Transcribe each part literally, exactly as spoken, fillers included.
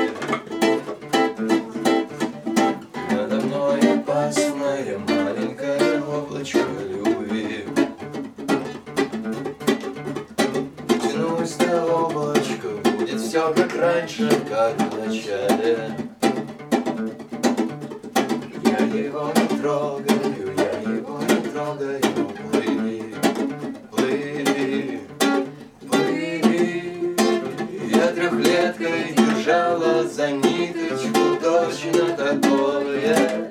Надо мной опасное маленькое облачко любви. Тянусь до облачка, будет все как раньше, как в начале. Я его не трогаю, я его не трогаю. Плыви, плыви, плыви. Я трехлеткой держала за ниточку точно такое.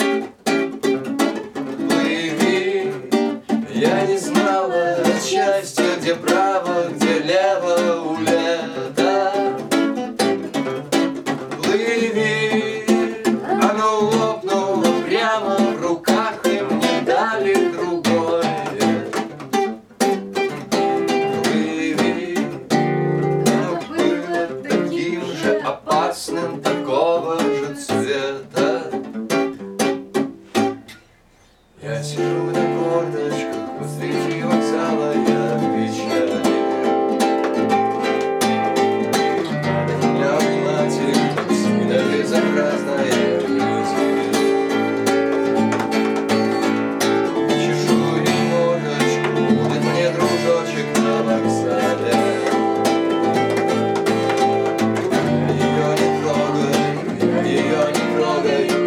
Плыви. Я не знала от счастья, где право, где лево у лета. Плыви. Оно лопнуло прямо в руках, и мне дали другое. Плыви. Оно было таким же опасным, такого же цвета. Я сижу на корточках посреди вокзала, я в печали. Надо меня внимательно, всегда безобразная жизнь. Чешу и мордочку, будет мне дружочек на вокзале. Я ее не трогаю, я ее не трогаю.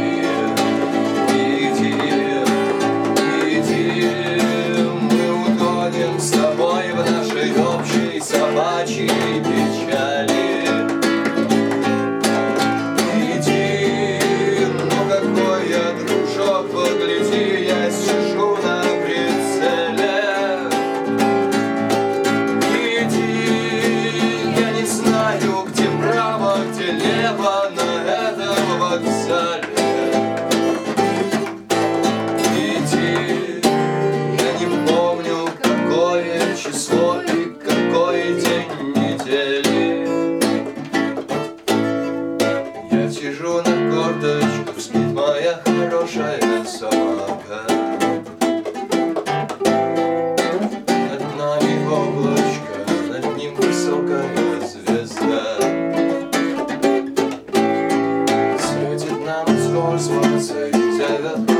С тобой в нашей общей собачьей печали. Иди, ну какой я дружок, погляди, я сижу на прицеле. Иди, я не знаю, где право, где лево на этом вокзале. Число и какой день недели. Я сижу на корточках, спит моя хорошая собака. Над нами облачко, над ним высокая звезда. Светит нам с космоса и зовет.